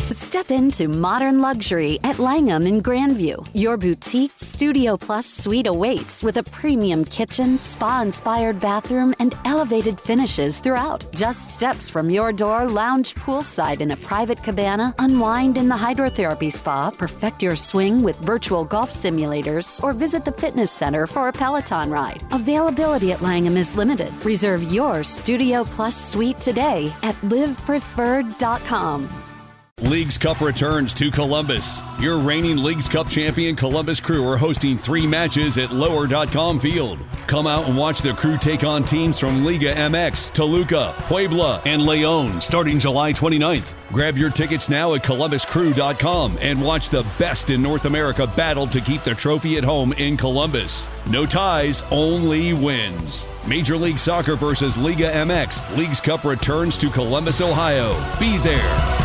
Step into modern luxury at Langham in Grandview. Your boutique Studio Plus suite awaits with a premium kitchen, spa-inspired bathroom, and elevated finishes throughout. Just steps from your door, lounge poolside in a private cabana, unwind in the hydrotherapy spa, perfect your swing with virtual golf simulators, or visit the fitness center for a Peloton ride. Availability at Langham is limited. Reserve your Studio Plus suite today at livepreferred.com. Leagues Cup returns to Columbus. Your reigning Leagues Cup champion Columbus Crew are hosting 3 matches at Lower.com Field. Come out and watch the Crew take on teams from Liga MX, Toluca, Puebla, and León starting July 29th. Grab your tickets now at columbuscrew.com and watch the best in North America battle to keep the trophy at home in Columbus. No ties, only wins. Major League Soccer versus Liga MX. Leagues Cup returns to Columbus, Ohio. Be there.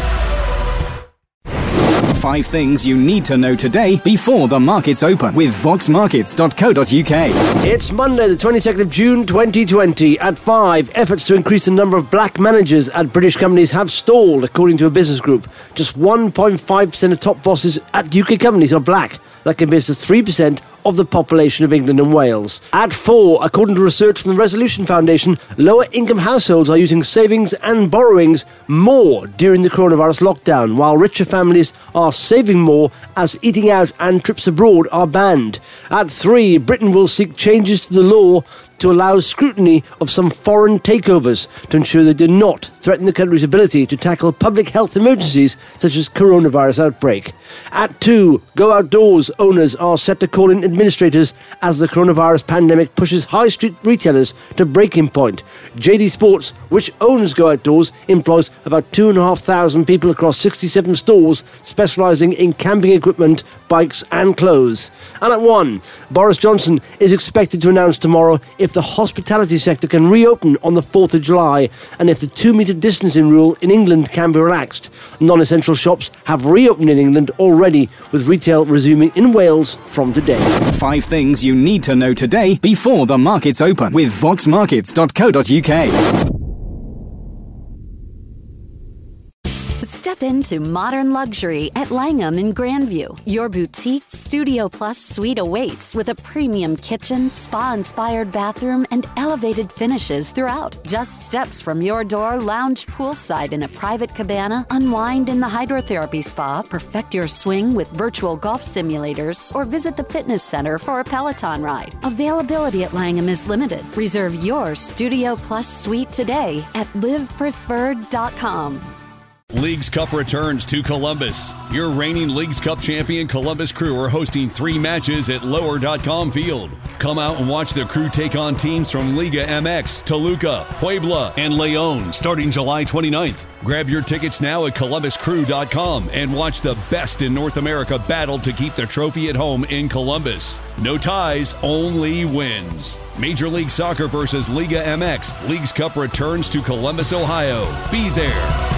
5 things you need to know today before the markets open with voxmarkets.co.uk. It's Monday, the 22nd of June 2020. At 5, efforts to increase the number of black managers at British companies have stalled, according to a business group. Just 1.5% of top bosses at UK companies are black. That compares to 3% of the population of England and Wales. At 4, according to research from the Resolution Foundation, lower-income households are using savings and borrowings more during the coronavirus lockdown, while richer families are saving more as eating out and trips abroad are banned. At 3, Britain will seek changes to the law to allow scrutiny of some foreign takeovers to ensure they do not threaten the country's ability to tackle public health emergencies such as coronavirus outbreak. At 2, Go Outdoors owners are set to call in administrators as the coronavirus pandemic pushes high street retailers to breaking point. JD Sports, which owns Go Outdoors, employs about 2,500 people across 67 stores specialising in camping equipment, bikes and clothes. And at 1, Boris Johnson is expected to announce tomorrow if the hospitality sector can reopen on the 4th of July and if the 2-metre distancing rule in England can be relaxed. Non-essential shops have reopened in England already, with retail resuming in Wales from today. 5 things you need to know today before the markets open with voxmarkets.co.uk. Step into modern luxury at Langham in Grandview. Your boutique Studio Plus suite awaits with a premium kitchen, spa-inspired bathroom, and elevated finishes throughout. Just steps from your door, lounge poolside in a private cabana, unwind in the hydrotherapy spa, perfect your swing with virtual golf simulators, or visit the fitness center for a Peloton ride. Availability at Langham is limited. Reserve your Studio Plus suite today at livepreferred.com. Leagues Cup returns to Columbus. Your reigning Leagues Cup champion Columbus Crew are hosting 3 matches at Lower.com Field. Come out and watch the Crew take on teams from Liga MX, Toluca, Puebla, and León starting July 29th. Grab your tickets now at columbuscrew.com and watch the best in North America battle to keep the trophy at home in Columbus. No ties, only wins. Major League Soccer versus Liga MX. Leagues Cup returns to Columbus, Ohio. Be there.